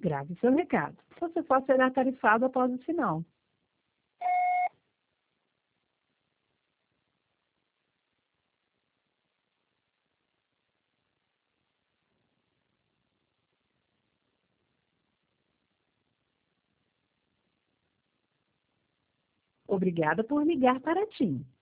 Grave seu recado. Você só será tarifado após o sinal. Obrigada por ligar para a TIM.